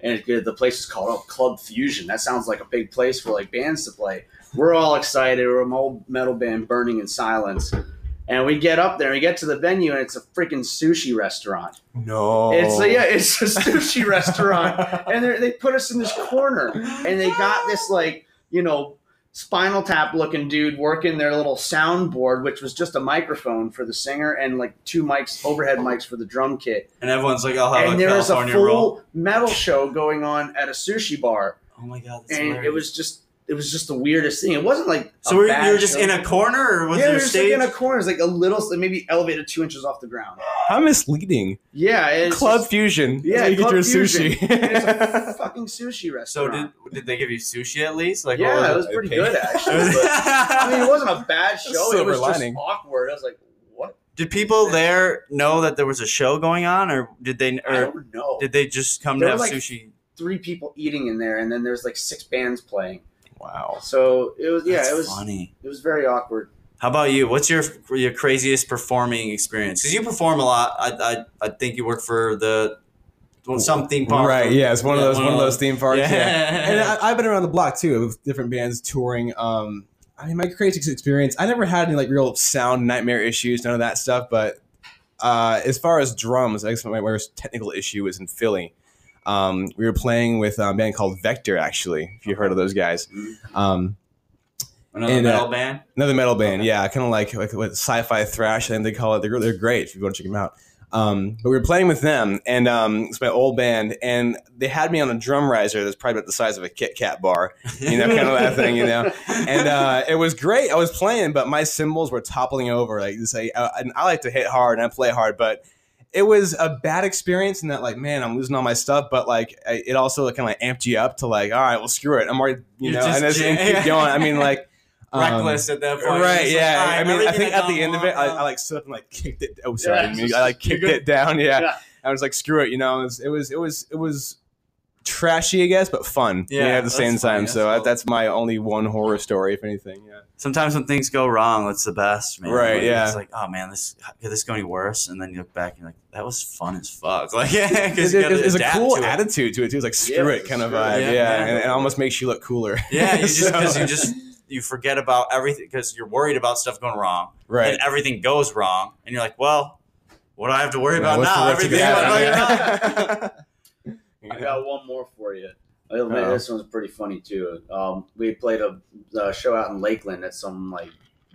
and it, the place is called oh, Club Fusion. That sounds like a big place for like bands to play. We're all excited. We're an old metal band, Burning in Silence. And we get up there, and we get to the venue, and it's a freaking sushi restaurant. No. It's a, yeah, it's a sushi restaurant. And they put us in this corner, and they got this, like, you know, Spinal Tap looking dude working their little soundboard, which was just a microphone for the singer and like two mics, overhead mics for the drum kit. And everyone's like, I'll have and a there was a California full roll. metal show going on at a sushi bar. Oh my God. That's And hilarious. it was just, it was just the weirdest thing. It wasn't like So a were, bad you were just show. in a corner, or was yeah, there we a were just stage? like in a corner. It's like a little, maybe elevated two inches off the ground. How misleading. Yeah, it's Club just, Fusion. Yeah, That's how you Club get your Fusion. sushi. And it's a fucking sushi So restaurant. did did they give you sushi at least? Like, yeah, it what was it? pretty Okay. good actually. But, I mean, it wasn't a bad show. It Silver was lining. just awkward. I was like, what? Did people there know that there was a show going on, or did they, I or don't know. did they just come There to were have like- sushi? Three people eating in there, and then there's like six bands playing. Wow. So it was, yeah, That's it was, funny. it was very awkward. How about you? What's your your craziest performing experience? Because you perform a lot. I, I I think you work for the well, some theme park. Right, yeah, it's one of Yeah, those one of those theme parks. Yeah. Yeah, and I, I've been around the block too with different bands touring. Um, I mean, my craziest experience. I never had any like real sound nightmare issues, none of that stuff. But uh, as far as drums, I guess my worst technical issue was in Philly. Um, we were playing with a band called Vector, actually, if you've heard of those guys. Um, Another And, uh, metal band. Another metal band, Okay. yeah, kind of like like what sci-fi thrash, I think they call it. They're they're great if you want to check them out. Um, but we were playing with them, and um, it's my old band, and they had me on a drum riser that's probably about the size of a Kit Kat bar, you know, kind of that thing, you know. And uh, it was great. I was playing, but my cymbals were toppling over. Like this, I, I, I like to hit hard and I play hard, but it was a bad experience in that, like, man, I'm losing all my stuff, but like, I, it also kind of like amped you up to like, all right, well, screw it. I'm already, you You're know, just and, it's, and jam- keep going. I mean, like. um, Reckless at that point. Right, It's like, yeah. all right, I mean, I everything think at don't the end of it, I, want, I like stood up and like kicked it. Oh, sorry, Yeah, I, mean, I like you're kicked good. it down. Yeah. Yeah. I was like, screw it, you know. It was, it was, it was, it was trashy, I guess, but fun. Yeah, Yeah, at the that's same funny, time. that's So cool. that's my only one horror story, if anything. Yeah. Sometimes when things go wrong, that's the best, man. Right, Like, yeah. It's like, oh man, this could this go any worse? And then you look back and you're like, that was fun as fuck. Like, yeah, because It, you gotta it's a adapt cool to it. attitude to it too. It's like screw Yeah, it kind of screw it. vibe. Yeah, Yeah, yeah. And it almost makes you look cooler. Yeah, you just So- because you just you forget about everything because you're worried about stuff going wrong. right. And everything goes wrong, and you're like, well, what do I have to worry about What's the now? worst Everything that went could wrong. happen? I got one more for you. Oh, man, Uh-oh. this one's pretty funny too. Um, we played a, a show out in Lakeland at some like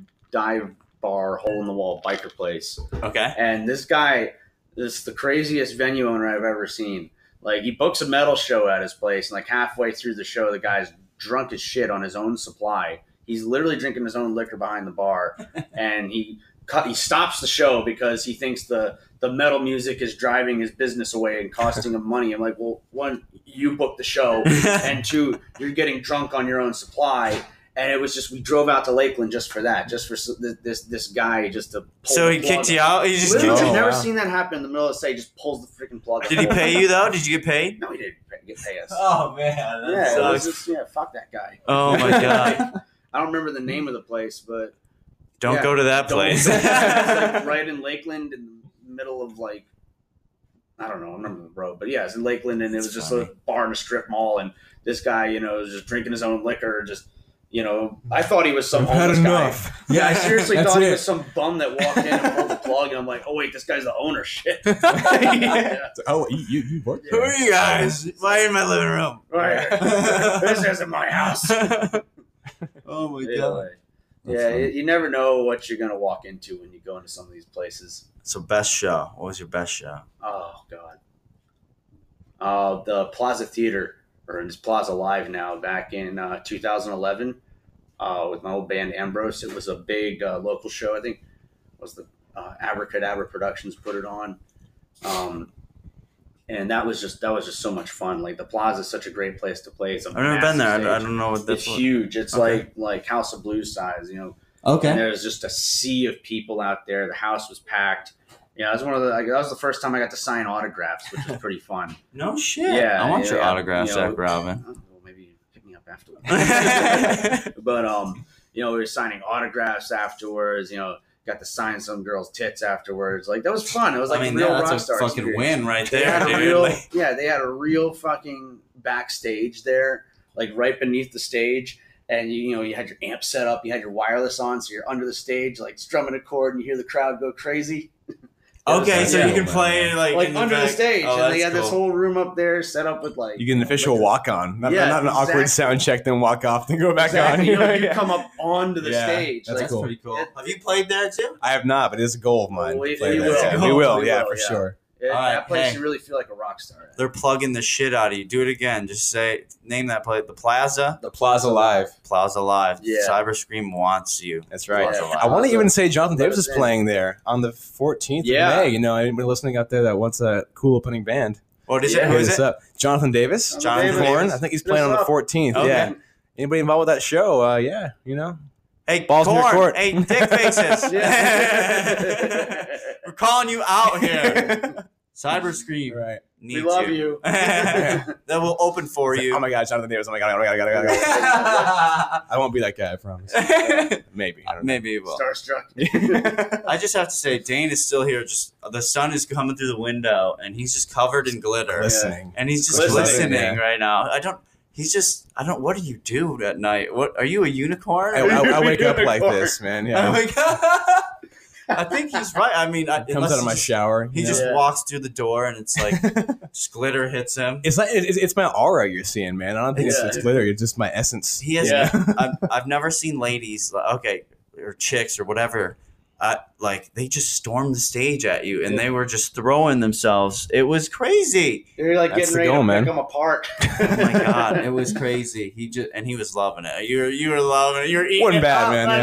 dive bar, hole in the wall biker place, Okay. and this guy is the craziest venue owner I've ever seen. Like he books a metal show at his place, and like halfway through the show, the guy's drunk as shit on his own supply. He's literally drinking his own liquor behind the bar, and he cut, he stops the show because he thinks the the metal music is driving his business away and costing him money. I'm like, well, one, you booked the show, and two, you're getting drunk on your own supply. And it was just, we drove out to Lakeland just for that, just for s- this this, this guy just to pull So the he plug kicked you on- out. He just Literally, kicked Oh, you. never wow. seen that happen in the middle of the day. Just pulls the freaking plug. Did he pay you though? Did you get paid? No, he didn't pay, get pay us. Oh man, that yeah, it was sucks. just, yeah, fuck that guy. Oh my god! I don't remember the name of the place, but Don't Yeah, go to that don't- place. it's like right in Lakeland, in the middle of like, I don't know, I don't remember the road, but yeah, it's in Lakeland, and it was That's just funny. a bar in a strip mall, and this guy, you know, was just drinking his own liquor, just. You know, I thought he was some I've had homeless guy. enough. Yeah, I seriously That's thought he it. was some bum that walked in and pulled the plug, and I'm like, oh wait, this guy's the owner. Shit. Yeah. Oh, you you, you work Who are you guys? Why in my living room? Right. This isn't my house. Oh my Anyway, That's yeah, funny. you, you never know what you're gonna walk into when you go into some of these places. So best show. What was your best show? Oh God. Uh, the Plaza Theater, or it's Plaza Live now, back in uh, two thousand eleven, uh, with my old band Ambrose. It was a big uh, local show. I think it was the uh, Abracadabra Productions put it on, um, and that was just that was just so much fun. Like the Plaza is such a great place to play. It's a I've never been there. I, massive I stage. don't know what It's this was. huge. It's Okay. like like House of Blues size, you know. Okay. And there's just a sea of people out there. The house was packed. Yeah, that was one of the. Like, that was the first time I got to sign autographs, which was pretty fun. No shit. Yeah, I want your yeah, autograph, you know, Zach Robin. Oh, well, maybe hit me up afterwards. But um, you know, we were signing autographs afterwards. You know, got to sign some girl's tits afterwards. Like that was fun. It was like I mean, a real yeah, rock that's a star fucking experience. win right They there, had a dude. real, Like, yeah, they had a real fucking backstage there, like right beneath the stage. And you, you know, you had your amp set up, you had your wireless on, so you're under the stage, like strumming a chord, and you hear the crowd go crazy. okay, That's so cool, you can man. play like, Like in under the back. stage, Oh, and they that's had this cool. whole room up there set up with like You get an official like, walk on, not, Yeah, not an awkward exactly. sound check, then walk off, then go back exactly, on. you, know, you Yeah. come up onto the Yeah, stage. that's like, cool. Pretty cool. It- Have you played there too? I have not, but it is a goal of mine. Oh, we- to play we there. will. Yeah, We we will, will, yeah, for yeah. sure. It, All right, that place hey. you really feel like a rock star. At. They're plugging the shit out of you. Do it again. Just say name that place. The Plaza. The Plaza Live. Plaza Live. Yeah. Cyber Scream wants you. That's right. Plaza Yeah. Live. I want to even say Jonathan Let Davis us is in. playing there on the fourteenth Yeah. of May. You know, anybody listening out there that wants a cool opening band, What is Yeah. it? Who hit is us it? up. Jonathan Davis, Jonathan Jonathan Davis. Horn. I think he's Hit playing us on the up. fourteenth. Okay. Yeah. Anybody involved with that show? Uh, yeah, you know. Hey, Balls in your Corn. court. Hey, dick faces. Yeah. We're calling you out here. Cyber Scream Right. needs We love you. that will open for you. Oh my God, Jonathan Davis. Oh my God. Oh my God. Oh my God. Oh my God. I won't be that guy. I promise. Maybe. I don't know. Maybe it will. Starstruck. I just have to say, Dane is still here. Just the sun is coming through the window, and he's just covered in glitter, Listening. and he's just Glistening, glistening yeah. right now. I don't. He's just. I don't. What do you do at night? What are you, a unicorn? I, I, I wake up like Unicorn. this, man. Oh Yeah. my God. I think he's right. I mean, I, It comes unless out of my he's- shower. He you know? just Yeah. walks through the door, and it's like just glitter hits him. It's like it's, it's my aura you're seeing, man. I don't think Yeah. it's, it's glitter. It's just my essence. He has. Yeah. I've, I've never seen ladies, okay, or chicks or whatever. Uh, like they just stormed the stage at you, and they were just throwing themselves. It was crazy. You're like That's getting the ready goal, to man. pick them apart. Oh my God, it was crazy. He just and he was loving it. You were you were loving it. You were eating. Wasn't it bad, up. man,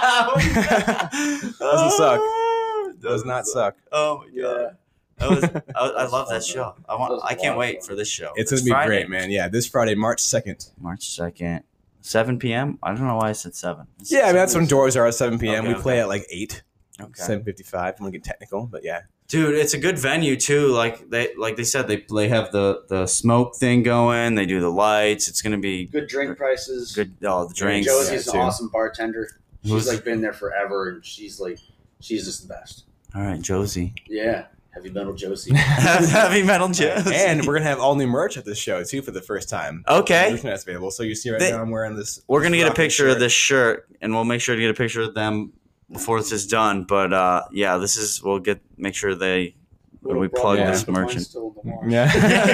yeah. Doesn't suck. Oh, Does not suck. Oh my God. That was, I, I That's love fun, that show. I That want. was a I lot can't of wait fun. for this show. It's This gonna be Friday, great, man. Yeah, this Friday, March second. March second, seven p.m. I don't know why I said seven. It's Yeah, I mean that's when doors are at seven p.m. Okay, we play okay. at like eight, okay. seven fifty-five. I'm gonna get technical, but yeah. Dude, it's a good venue too. Like they like they said, they they have the the smoke thing going. They do the lights. It's gonna be Good drink prices. good. Oh, the drinks. Josie's Yeah, an too. awesome bartender. She's Who's- like been there forever, and she's like, she's just the best. All right, Josie. Yeah, heavy metal Josie. Heavy metal Josie. And we're gonna have all new merch at this show too for the first time. Okay. Merchandise available. So you see right They- now I'm wearing this. We're gonna this get a rocking picture of shirt. this shirt, and we'll make sure to get a picture of them before this is done. But uh, yeah, this is we'll get make sure they when we plug Yeah. this merchant. Yeah.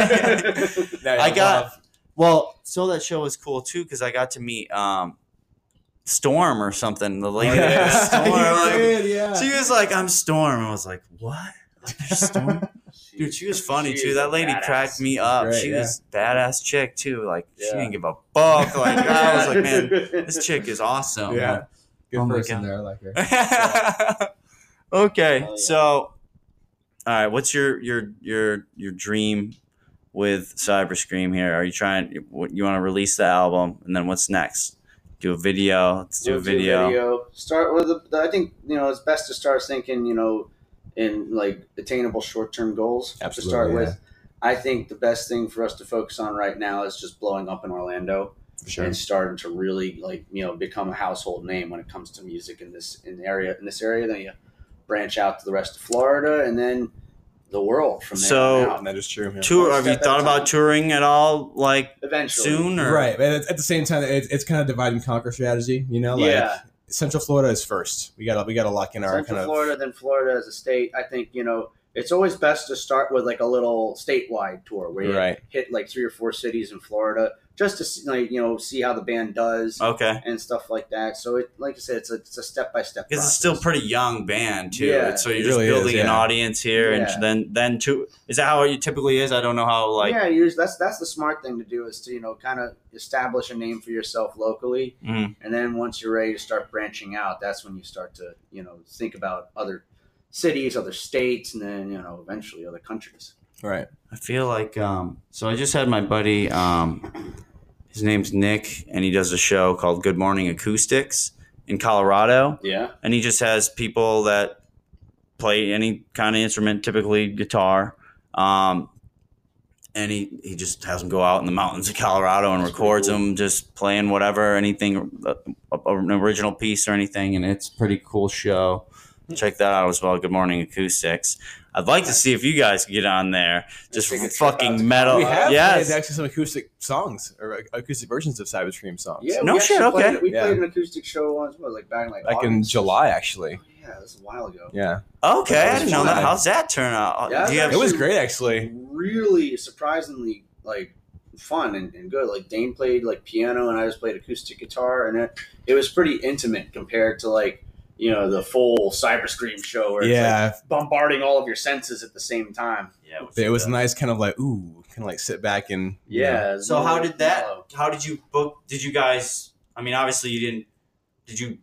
No, I got- love- Well, so that show was cool too because I got to meet um, Storm or something. The lady that Yeah. was Storm. You like, did, yeah. she was like, "I'm Storm." I was like, "What? You're Storm?" Dude, she was funny She too. is That a lady badass. cracked me up. Great, she yeah. was badass chick too. Like she Yeah. didn't give a fuck. Like I was like, man, this chick is awesome. Yeah. Good Oh my person God. there. I like her. Okay, Oh, yeah. so all right, what's your your your your dream with Cyber Scream here? Are you trying? what- You want to release the album, and then what's next? Do a video. Let's do a We'll video. Start with the, I think you know it's best to start thinking you know in like attainable short term goals to Absolutely, start yeah. with. I think the best thing for us to focus on right now is just blowing up in Orlando For sure. and starting to really like you know become a household name when it comes to music in this in the area in this area. Then you branch out to the rest of Florida and then the world from there So- on out. That is true. Yeah. Tour. One Have you step at thought a about time. touring at all? Like Eventually, soon or Right, but at at the same time, it's, it's kind of divide and conquer strategy. You know, like yeah. Central Florida is first. We got to we got to lock in our Central kind of Florida, then Florida as a state. I think you know it's always best to start with like a little statewide tour where you Right. hit like three or four cities in Florida just to see, like you know see how the band does okay. and stuff like that. So it, like I said, it's a it's a step by step. Because it's still a pretty young band too. Yeah. so you're It just really is, building an yeah. audience here, Yeah. and then then to is that how it typically is? I don't know how like. yeah, you that's that's the smart thing to do is to you know kind of establish a name for yourself locally, Mhm. and then once you're ready to start branching out, that's when you start to you know think about other cities, other states, and then you know eventually other countries. right. I feel like um so I just had my buddy um his name's Nick and he does a show called Good Morning Acoustics in Colorado Yeah, and he just has people that play any kind of instrument, typically guitar. Um and he, he just has them go out in the mountains of Colorado and That's records pretty cool. them just playing whatever, anything, uh, an original piece or anything. And it's a pretty cool show. check that out as well. Good Morning Acoustics. I'd like to see if you guys could get on there. Just Take a trip out to fucking metal. We have Yes. played actually some acoustic songs or acoustic versions of Cyber Scream songs. Yeah, No we shit, actually okay. Played, we Yeah. played an acoustic show once, what, like back in like Like in August. July, actually. Oh, yeah, this was a while ago. Yeah, Okay, I didn't know that. fun. How's that turn out? Yeah, Do you have it was Actually- great actually. Really surprisingly like fun and, and good. Like Dane played like piano and I just played acoustic guitar, and it it was pretty intimate compared to like, you know, the full Cyber Scream show where it's Yeah, like bombarding all of your senses at the same time. Yeah, it was nice, kind of like ooh, kind of like sit back and you know. Yeah. it's So how really did that? mellow. How did you book? Did you guys? I mean, obviously you didn't. Did you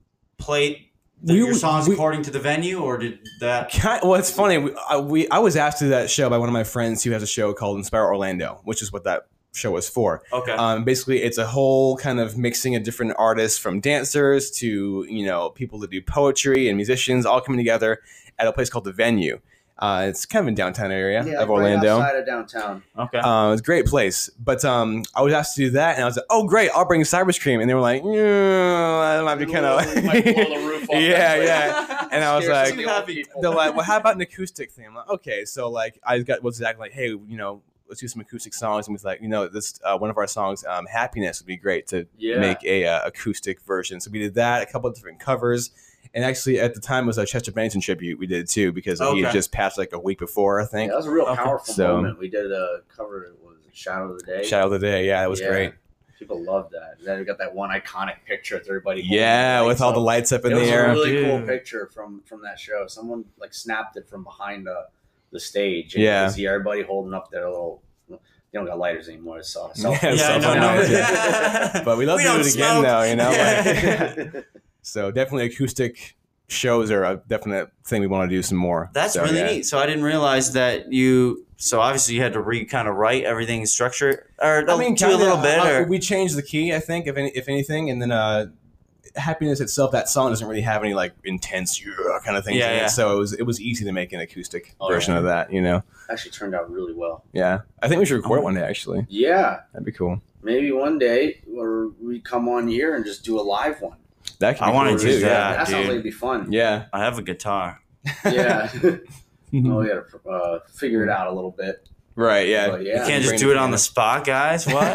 play the, We- your songs we- according to the venue, or did that? Kind well, it's funny. We I, we I was asked to do that show by one of my friends who has a show called Inspire Orlando, which is what that show was for. Okay. Um, basically, it's a whole kind of mixing of different artists, from dancers to you know people that do poetry and musicians, all coming together at a place called the Venue. Uh, it's kind of in downtown area Yeah, of right Orlando. outside of downtown. okay. Uh, it's a great place, but um, I was asked to do that, and I was like, "Oh, great! I'll bring Cyber Scream," and they were like, "Yeah, that might be kind of It might blow the roof off yeah, that place. yeah." And I was Scare some like, of the old people. they're like, well, how about an acoustic thing? I'm like, okay. So like, I got was exactly like, hey, you know, let's do some acoustic songs. And was like, you know, this uh, one of our songs, um, "Happiness," would be great to Yeah. make a uh, acoustic version. So we did that, a couple of different covers, and actually at the time it was a Chester Bennington tribute we did too, because he Okay. had just passed like a week before, I Yeah, think. that was a real Okay. powerful So- moment. We did a cover. It was Shadow of the Day. Shadow of the Day, yeah, it was Yeah. great. People loved that. Then we got that one iconic picture with everybody. holding Yeah, with all the up. lights up in It the was air. a really Dude. cool picture from from that show. Someone like snapped it from behind uh, the stage. And Yeah. you could see everybody holding up their little. They don't got lighters anymore. So, so Yeah, yeah, I stuff know. like no. that. But we love We to do don't it again smoke. though, you know. Yeah. Like, so definitely acoustic shows are a definite thing we want to do some more. That's So, really yeah. neat. So I didn't realize that you. So obviously you had to re kind of write everything in structure, or I mean, do a kinda, little bit, uh, or we changed the key, I think, if any, if anything, and then uh, "Happiness" itself, that song doesn't really have any like intense yeah, kind of things Yeah, in yeah. it, so it was it was easy to make an acoustic Oh, version yeah. of that. You know, actually turned out really well. yeah. I think we should record it one day. Actually, Yeah, that'd be cool. maybe one day or we come on here and just do a live one. That could I be wanna cool do too. that. Yeah. that sounds dude. like it'd be fun. Yeah. I have a guitar. Yeah. Oh, we gotta uh, figure it out a little bit. Right. Yeah. But yeah. You can't just Brain do it on piano. the spot, guys. What?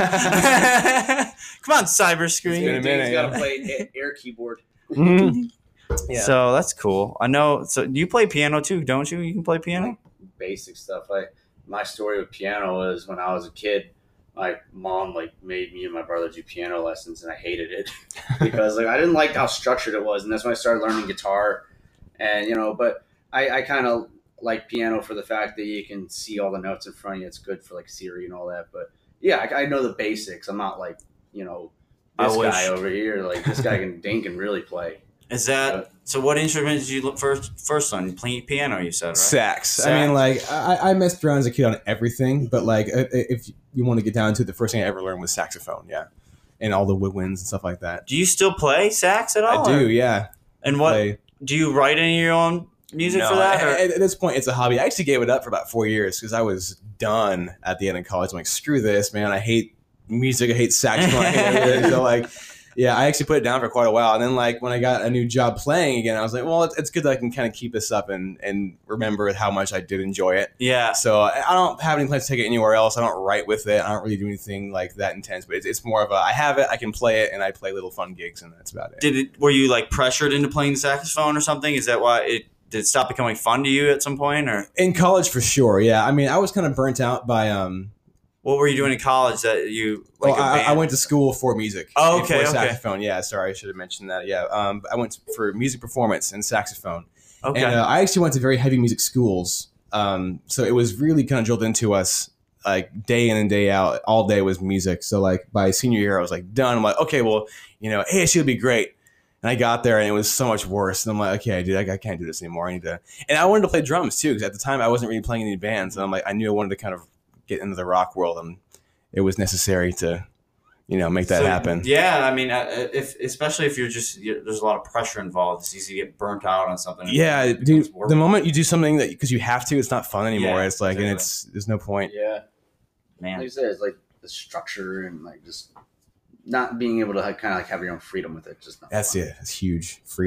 Come on, Cyber He's Screen. been a minute, got to yeah. play a- air keyboard. Mhm. Yeah. So that's cool. I know. So you play piano too, don't you? You can play piano. Basic stuff. Like my story with piano was when I was a kid, my mom like made me and my brother do piano lessons, and I hated it because like I didn't like how structured it was, and that's when I started learning guitar. And you know, but I, I kind of like piano for the fact that you can see all the notes in front of you. It's good for like Siri and all that. But yeah, I, I know the basics. I'm not like you know I this wish- guy over here. Like this guy can Dane can really play. Is that so? What instrument did you look first? First on playing piano, you said, right? Sax. Sax. I mean, like I, I messed around as a kid on everything, but like i- i- if you want to get down to it, the first thing I ever learned was saxophone. Yeah, and all the woodwinds and stuff like that. Do you still play sax at all? I do. or- Yeah. And what Play- do you write any of your own music No, for that? At, or- at- at this point, it's a hobby. I actually gave it up for about four years because I was done at the end of college. I'm like, screw this, man. I hate music. I hate saxophone. I hate everything. So like, yeah, I actually put it down for quite a while. And then like when I got a new job playing again, I was like, well, it's, it's good that I can kind of keep this up and and remember how much I did enjoy it. yeah. So I I don't have any plans to take it anywhere else. I don't write with it. I don't really do anything like that intense. But it's, it's more of a I have it, I can play it, and I play little fun gigs, and that's about it. Did it? Were you like pressured into playing the saxophone or something? Is that why it did it stop becoming fun to you at some point, or In college, for sure. Yeah, I mean, I was kind of burnt out by um. what were you doing in college that you like? well, a I, band? I went to school for music. Oh, and okay, For okay. saxophone. Yeah, sorry, I should have mentioned that. Yeah, um, I went for music performance and saxophone. Okay. And uh, I actually went to very heavy music schools. Um, so it was really kind of drilled into us, like day in and day out. All day was music. So like by senior year, I was like done. I'm like, okay, well, you know, A S U would be great. And I got there and it was so much worse. And I'm like, okay, dude, I, I can't do this anymore. I need to. And I wanted to play drums too, because at the time I wasn't really playing any bands. And I'm like, I knew I wanted to kind of get into the rock world, and it was necessary to, you know, make that So, happen. Yeah, I mean, uh, if especially if you're just you're, there's a lot of pressure involved, it's easy to get burnt out on something. Yeah, It dude. becomes work. The moment you do something that because you have to, it's not fun anymore. Yeah, it's like, and exactly. it's there's no point. Yeah. man. Like I said, it's like the structure and like just not being able to like, kind of like have your own freedom with it. Just not That's fun. it. It's huge freedom.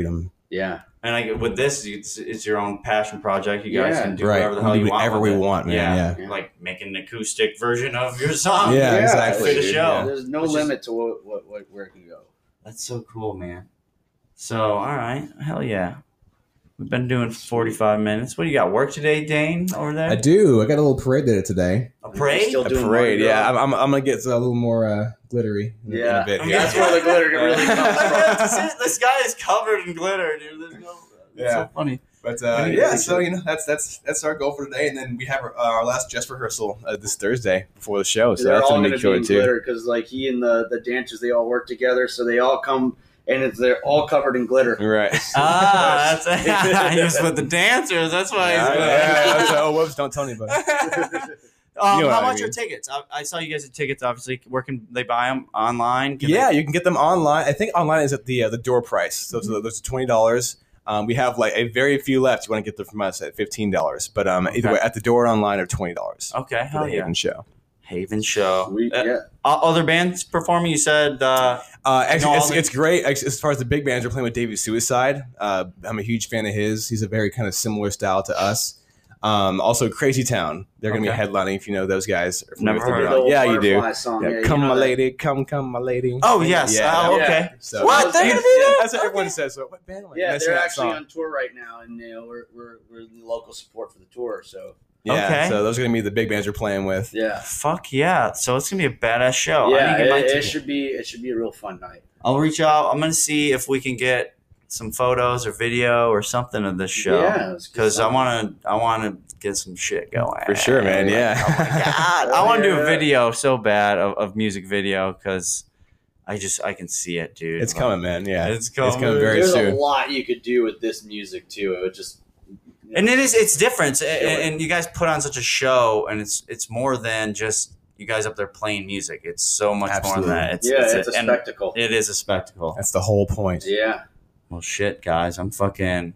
Yeah. And like with this, it's, it's your own passion project. You guys Yeah. can do Right. whatever the hell We you do want. whatever with we it. want, man, Yeah. yeah. Like making an acoustic version of your song. Yeah, Yeah, exactly. For the dude, show. yeah. There's no Which is- limit to what, what, what where it can go. That's so cool, man. So, all right. Hell yeah. We've been doing forty-five minutes. What do you got? Work today, Dane, over there? I do. I got a little parade there today. A parade? Still A doing parade, Mardi yeah. Gras. I'm, I'm, I'm gonna get a little more uh, glittery in, a- in Yeah. a bit. I'm Here. That's where the glitter really comes from. this, is- this guy is covered in glitter, dude. There's no, it's Yeah. so funny. But uh, yeah, so you know that's that's that's our goal for today, and then we have our, uh, our last dress rehearsal uh, this Thursday before the show, so They're that's all gonna going be to be cool in too. glitter because, like, he and the, the dancers, they all work together, so they all come and it's, they're all covered in glitter. Right. Ah, that's he was with the dancers. That's why Yeah, he's yeah, that's- oh, whoops! Don't tell anybody. um, You know what how I much mean. are tickets? I, I saw you guys had tickets. Obviously, where can they buy them? Online? Can Yeah, they- you can get them online. I think online is at the uh, the door price. So, so those are twenty dollars. Um, we have like a very few left. You want to get them from us at fifteen dollars, but um, either Okay. way, at the door online are twenty dollars Okay, for hell the yeah. Haven show. Haven show. Sweet, Uh, yeah. o- Other bands performing? You said uh, Uh, actually, No, it's, all it's great. As as far as the big bands, we're playing with David Suicide. Uh, I'm a huge fan of his. He's a very kind of similar style to us. Um, also, Crazy Town. They're going to Okay. be headlining. If you know those guys. Or Never familiar heard with of them. The Yeah, old you do. Butterfly Song. Yeah, Yeah, you come, know my that. lady. Come, come, my lady. oh yes, Yeah. oh, Yeah. okay. So, What? They're Yeah. gonna be there? That's what everyone says. So, what band am I? Yeah, That's they're that actually song. on tour right now, and you know we're we're we're in local support for the tour. So Yeah, Okay. so those are going to be the big bands we're playing with. yeah, Fuck yeah! So it's gonna be a badass show. I yeah, need to get my it, it ticket. should be it should be a real fun night. I'll reach out. I'm gonna see if we can get some photos or video or something of this show. Yeah, it's good Because I stuff. want to, I want to get some shit going. For sure, man, Like, yeah. Oh my god, I want to do Yeah. a video so bad of, of music video because I just I can see it, dude. It's Like, coming, man. Yeah, It's coming. It's coming very There's soon. a lot you could do with this music too. It would just And it is, it's different, Sure. and, and you guys put on such a show, and it's it's more than just you guys up there playing music. It's so much Absolutely. more than that. It's, yeah, it's, a and spectacle. It is a spectacle. That's the whole point. Yeah, Well, shit, guys, I'm fucking.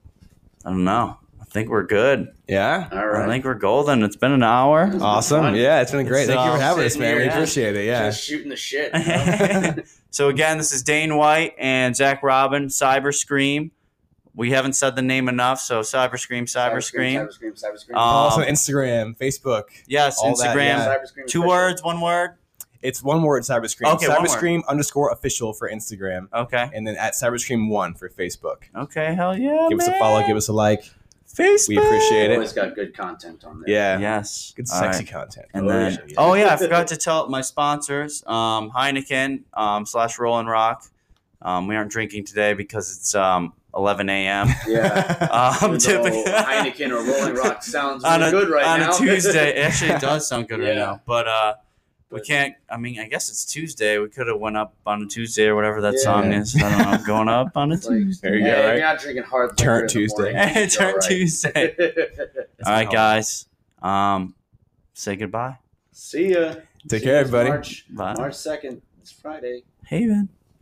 I don't know. I think we're good. Yeah. all I right. think we're golden. It's been an hour. Awesome. Fun. Yeah, it's been great. It's, Thank you uh, for having us, sitting man. We here, yeah. appreciate it. Yeah. Just shooting the shit. you know? So again, this is Dane White and Zach Robin, Cyber Scream. We haven't said the name enough, so Cyber Scream, Cyber Scream. Cyber Scream, Cyber Scream. Um, Also, Instagram, Facebook. Yes, all that, Instagram. yeah. Cyber Scream Two official. words, one word. It's one word, Cyberscream. Okay, one word. Cyberscream underscore official for Instagram, Okay. and then at Cyberscream one for Facebook. Okay. Hell yeah. Give us a man. follow. Give us a like. Facebook. We appreciate it. Always got good content on there. Yeah. Yes. Good, All sexy right. content. And Oh, then, yeah. oh yeah, I forgot to tell my sponsors, um, Heineken um, slash Rollin' Rock. Um, we aren't drinking today because it's um, eleven a.m. Yeah. um, Even though typically Heineken or Rolling Rock sounds on really a, good right on now. a Tuesday. It actually does sound good right Yeah. now, but uh, we can't. I mean, I guess it's Tuesday. We could have went up on a Tuesday or whatever that Yeah. song is. I don't know. Going up on a It's like, Tuesday. There you hey, go, if right? you're not drinking hard liquor Turn in the Tuesday. morning, Hey, it's turn all right. Tuesday. It's All right, calm. guys. Um, say goodbye. See ya. Take See care, you everybody. March, Bye. March second. It's Friday. Haven.